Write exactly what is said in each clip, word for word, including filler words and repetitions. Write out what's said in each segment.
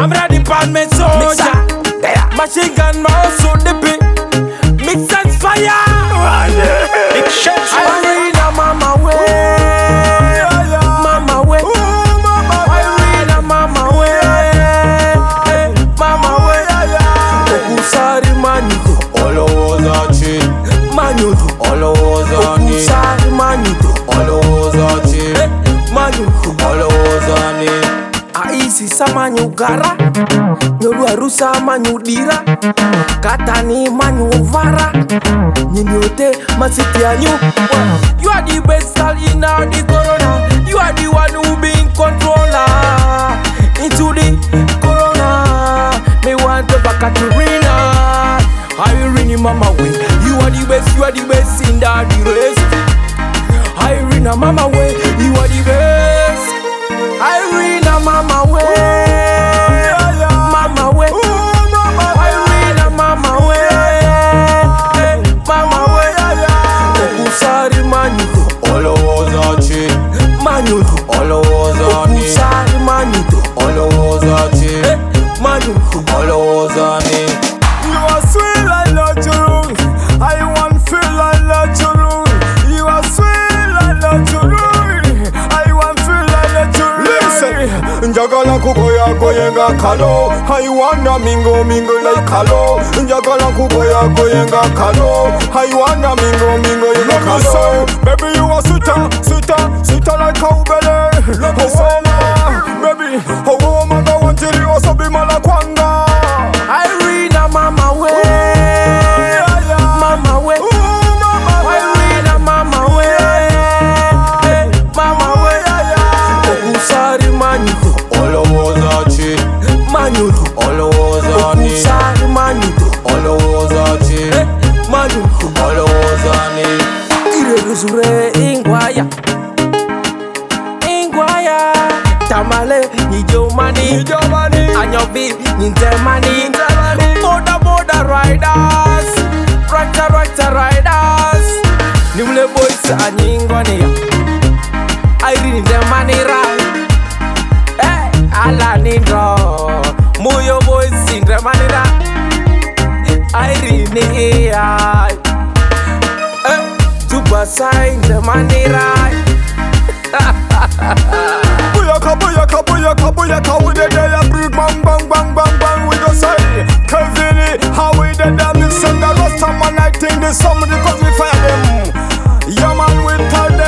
I'm ready for me soldier. Machine gun, mouse, so dippy. Mix and fire. Big shots. Irina, mama way. Mama way. Irina, mama way. Mama way. Okusari manito. Olowoza chi. Manito. Olowoza ni. Okusari manito. Olowoza chi. Manito. Olowoza ni. Aisi sama nyugara. Nyoru arusa manyudira. Katani manyuvara. Nyinyote masitianyu. You are the best girl in all the corona. You are the one who been controller. Into the corona. Me want to back at Irina. Irina mama way. You are the best, you are the best in that the rest. Irina mama way. You are the best. Irina mama way. Mama way. Irina mama way. Mama way. Okusari manito. Olowoza chi. Manito. Olowoza ni. Okusari manito. Olowoza chi. Manito. Olowoza ni. You are sweet like luxury. I want feel like luxury. You are sweet like luxury. I want feel like luxury. Listen, njagala kugoya goyenga kalo. I wanna mingle mingle like kalo. Njagala kugoya goyenga kalo. I wanna mingle mingle like kalo. Baby, you are sweeter, sweeter, sweeter like cowbell. Look at baby, oh woman, I want you to also be malakwanga. Irina mama way. Mama way. Irina mama way. Mama way. Okusari manito. Olowoza chi. Manito. Olowoza ni. Okusari manito. Olowoza chi. Manito. Olowoza ni. Iregusure ingwaya. Ingwaya. Tamale nijomani. Nijomani. Anyobi nintemani. Moda moda riders. Rider rider riders. Nimule boys anyingoni. Irene nintemani ride. Eh, ala nindro. Muyo boys nintemani ride. Irene ai. Eh, super sign the money right. Booyaka, booyaka, booyaka, booyaka, we the day and bring bang, bang, bang, bang, bang, we go say Kevin, how we the damn mix and the rest of my night in the summer because we fire them. Yeah man, we tell them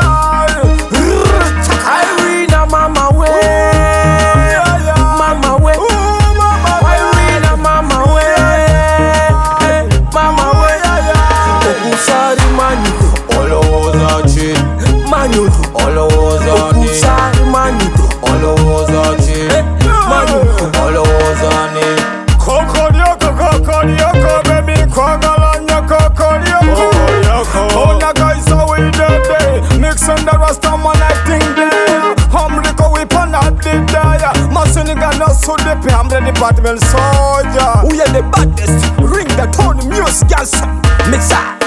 Irina mama way. Mama way. Irina mama way. Mama way. Okusari manito. Olowoza chi. Manito. Olowoza ni. Okusari manito. Olowoza chi. Manito. Olowoza ni. Kokorioko, kokorioko, baby, kwagalanya, kokorioko. Oh, na guys, how we the day mix and the rest of my night in there. I'm Rico, we pan up the day. Masiniga, not so deep, I'm the department soldier. We are the baddest. Ring the tone music, yes. Mixer.